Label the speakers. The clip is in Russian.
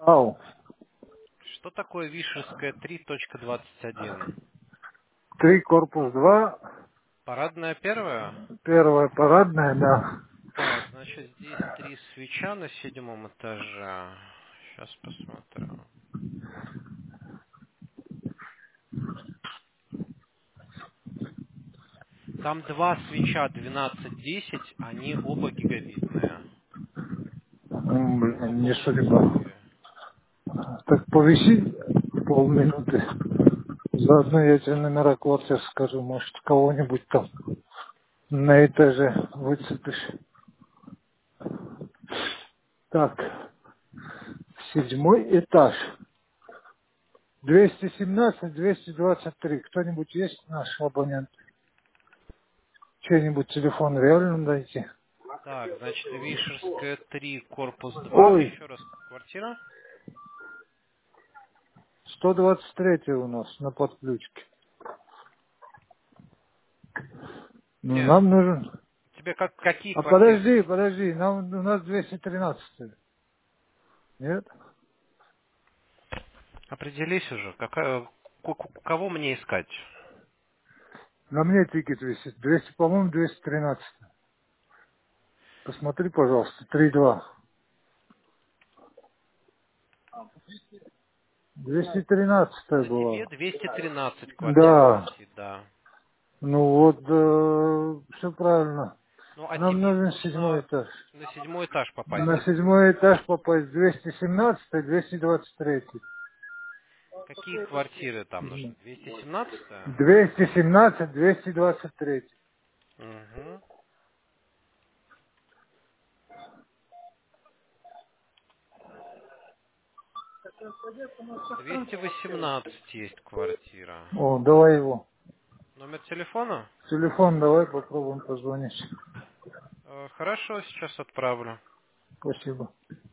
Speaker 1: Ау.
Speaker 2: Что такое Вишерская 3.21?
Speaker 1: 3, корпус 2,
Speaker 2: Парадная первая?
Speaker 1: первая парадная, да.
Speaker 2: Так, значит, здесь 3 свеча на 7-м этаже. Сейчас посмотрю. Там 2 свеча 12-10, они оба гигабитные.
Speaker 1: Блин, не судьба.
Speaker 2: Полностью.
Speaker 1: Так повиси полминуты. Заодно я тебе номера квартир скажу, может, кого-нибудь там на этаже выцепишь. Так, 7-й этаж. 217-223. Кто-нибудь есть наш абонент? Чей-нибудь телефон реально дайте?
Speaker 2: Так, значит, Вишерская 3, корпус 2.
Speaker 1: Ой,
Speaker 2: Еще раз, квартира?
Speaker 1: 123 у нас на подключке. Ну,
Speaker 2: Нет.
Speaker 1: нам нужен...
Speaker 2: Тебе какие
Speaker 1: А
Speaker 2: квартиры нужны?
Speaker 1: подожди, у нас 213. Нет?
Speaker 2: Определись уже, кого мне искать?
Speaker 1: На мне тикет висит. 200, по-моему, 213. Посмотри, пожалуйста, 3-2. 213
Speaker 2: На
Speaker 1: была.
Speaker 2: тебе 213 квартира
Speaker 1: Да.
Speaker 2: висит, да.
Speaker 1: Ну вот, все правильно.
Speaker 2: Ну, а
Speaker 1: Нам
Speaker 2: тебе
Speaker 1: нужен 7-й
Speaker 2: нужно
Speaker 1: этаж.
Speaker 2: на 7-й этаж попасть.
Speaker 1: На 7-й этаж попасть 217, 223.
Speaker 2: Какие квартиры там нужны? 217?
Speaker 1: 217, 223.
Speaker 2: Угу. 218 есть квартира.
Speaker 1: О, давай его.
Speaker 2: Номер телефона?
Speaker 1: Телефон давай попробуем позвонить.
Speaker 2: Хорошо, сейчас отправлю.
Speaker 1: Спасибо.